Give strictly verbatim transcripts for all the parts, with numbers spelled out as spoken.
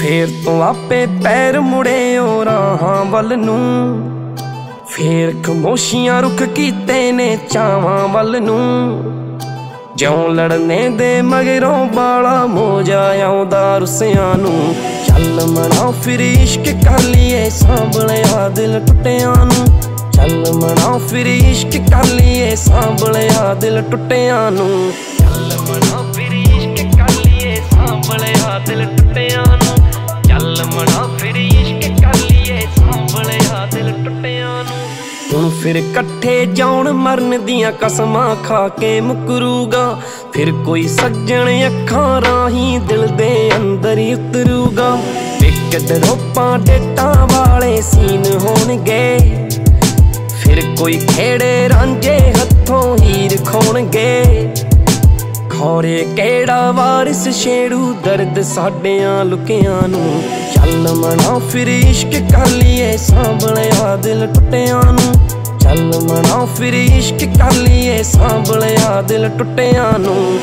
ਫੇਰ ਤੋਂ ਆਪੇ ਪੈਰ ਮੁੜੇ ਓ ਰਾਹਾਂ ਵੱਲ ਨੂੰ, ਫੇਰ ਖਮੋਸ਼ੀਆਂ ਰੁੱਖ ਕੀਤੇ ਨੇ ਚਾਵਾਂ ਵੱਲ ਨੂੰ। ਜਿਉਂ ਲੜਨੇ ਦੇ ਮਗਰੋਂ ਬਾਲਾ ਮੋਜਾ ਆਉਂਦਾ ਰੁੱਸਿਆਂ ਨੂੰ। ਚੱਲ ਮਨਾ ਫਿਰ ਇਸ਼ਕ ਕਰ ਲਈਏ ਸਾਂਭਲਿਆ ਦਿਲ ਟੁੱਟਿਆਂ ਨੂੰ। ਚੱਲ ਮਨਾ ਫਿਰ ਇਸ਼ਕ ਕਰ ਲਈਏ ਸਾਂਭਲਿਆ ਦਿਲ ਟੁੱਟਿਆਂ ਨੂੰ। ਚੱਲ ਮਨਾ ਫਿਰ ਇਸ਼ਕ ਕਰ ਲਈਏ ਸਾਂਭਲਿਆ ਦਿਲ ਟੁੱਟਿਆਂ ਨੂੰ। ਚੱਲ ਮਨਾ ਫਿਰ ਇਸ਼ਕ ਕਰ ਲਈਏ ਸਾਂਭਲਿਆ ਦਿਲ ਟੁੱਟਿਆਂ ਨੂੰ। ਹੁਣ ਫਿਰ ਇਕੱਠੇ ਜਾਉਣ ਮਰਨ ਦੀਆਂ ਕਸਮਾਂ ਖਾ ਕੇ ਮੁਕਰੂਗਾ। ਫਿਰ ਕੋਈ ਸੱਜਣ ਅੱਖਾਂ ਰਾਹੀਂ ਦਿਲ ਦੇ ਅੰਦਰ ਹੀ ਉਤਰੂਗਾ। ਇੱਕ ਡਰੋਪਾਂ ਡੇਟਾਂ ਵਾਲੇ ਸੀਨ ਹੋਣਗੇ। ਫਿਰ ਕੋਈ ਖੇੜੇ ਰਾਂਝੇ ਹੱਥੋਂ ਹੀਰ ਖੋਣਗੇ। ਖੌਰੇ ਕਿਹੜਾ ਵਾਰਿਸ ਛੇੜੂ ਦਰਦ ਸਾਡਿਆਂ ਲੁਕਿਆਂ ਨੂੰ। ਚੱਲ ਮਨਾ ਫਿਰ ਇਸ਼ਕ ਕਰ ਲਈਏ ਸਾਂਭਲਿਆ ਦਿਲ ਟੁੱਟਿਆਂ ਨੂੰ। ਚੱਲ ਮਨਾ ਫਿਰ ਇਸ਼ਕ ਕਰ ਲਈਏ ਸਾਂਭਲਿਆ ਦਿਲ ਟੁੱਟਿਆਂ ਨੂੰ।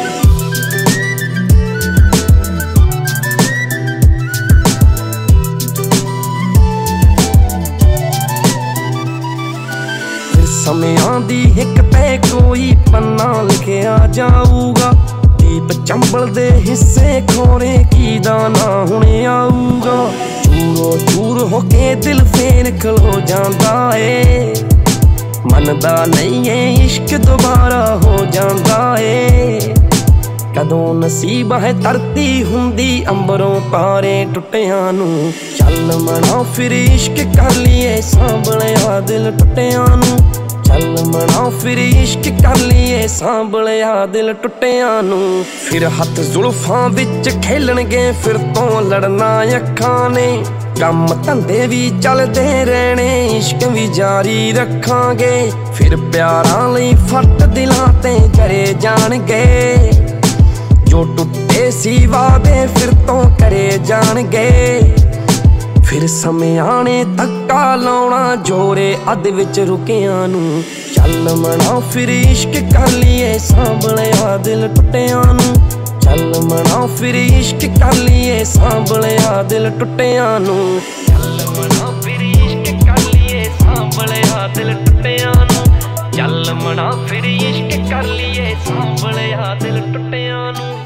ਫਿਰ ਸਮਿਆਂ ਦੀ ਹਿੱਕ ਤੇ ਕੋਈ ਪੰਨਾ ਲਿਖਿਆ ਜਾਊਗਾ। ਦੀਪ ਚੰਬਲ ਦੇ ਹਿੱਸੇ ਖੋਰੇ ਕੀ ਦਾ ਨਾ ਹੁਣ ਆਊਗਾ। ਚੂਰੋ ਚੂਰ ਹੋ ਕੇ ਦਿਲ ਫੇਰ ਖਲੋ ਜਾਂਦਾ ਏ। ਮੰਨਦਾ ਨਹੀਂ ਏ ਇਸ਼ਕ ਦੁਬਾਰਾ ਹੋ ਜਾਂਦਾ ਏ। ਕਦੋਂ ਨਸੀਬ ਹੈ ਧਰਤੀ ਹੁੰਦੀ ਅੰਬਰੋਂ ਤਾਰੇ ਟੁੱਟਿਆਂ ਨੂੰ। ਚੱਲ ਮਨਾ ਫਿਰ ਇਸ਼ਕ ਕਰ ਲਈਏ ਸਾਂਭਲਿਆ ਦਿਲ ਟੁੱਟਿਆਂ ਨੂੰ। ਚੱਲ ਮਨਾ ਫਿਰ ਇਸ਼ਕ ਕਰ ਲਈਏ ਸਾਂਭਲਿਆ ਦਿਲ ਟੁੱਟਿਆਂ ਨੂੰ। ਫਿਰ ਹੱਥ ਜ਼ੁਲਫਾਂ ਵਿੱਚ ਖੇਲਣਗੇ ਫਿਰ ਤੋਂ ਲੜਨਾ ਅੱਖਾਂ ਨੇ। ਕੰਮ ਧੰਦੇ ਵੀ ਚੱਲਦੇ ਰਹਿਣੇ ਇਸ਼ਕ ਵੀ ਜਾਰੀ ਰੱਖਾਂਗੇ। ਫਿਰ ਪਿਆਰਾਂ ਲਈ ਫੱਟ ਦਿਲਾਂ ਤੇ ਕਰੇ ਜਾਣਗੇ। ਜੋ ਟੁੱਟੇ ਸੀ ਵਾਅਦੇ ਫਿਰ ਤੋਂ ਕਰੇ ਜਾਣਗੇ। ਫਿਰ ਸਮਿਆਂ ਨੇ ਧੱਕਾ ਲਾਉਣਾ ਜੋਰੇ ਅੱਧ ਵਿੱਚ ਰੁਕਿਆਂ ਨੂੰ। ਚੱਲ ਮਨਾ ਫਿਰ ਇਸ਼ਕ ਕਰ ਲਈਏ ਸਾਂਭਲਿਆ ਦਿਲ ਟੁੱਟਿਆਂ ਨੂੰ। ਚੱਲ ਮਨਾ ਫਿਰ ਇਸ਼ਕ ਕਰ ਲਈਏ ਸਾਂਭਲਿਆ ਦਿਲ ਟੁੱਟਿਆਂ ਨੂੰ। ਚੱਲ ਮਨਾ ਫਿਰ ਇਸ਼ਕ ਕਰ ਲਈਏ ਸਾਂਭਲਿਆ ਦਿਲ ਟੁੱਟਿਆਂ ਨੂੰ। ਚੱਲ ਮਨਾ ਫਿਰ ਇਸ਼ਕ ਕਰ ਲਈਏ ਸਾਂਭਲਿਆ ਦਿਲ ਟੁੱਟਿਆਂ ਨੂੰ।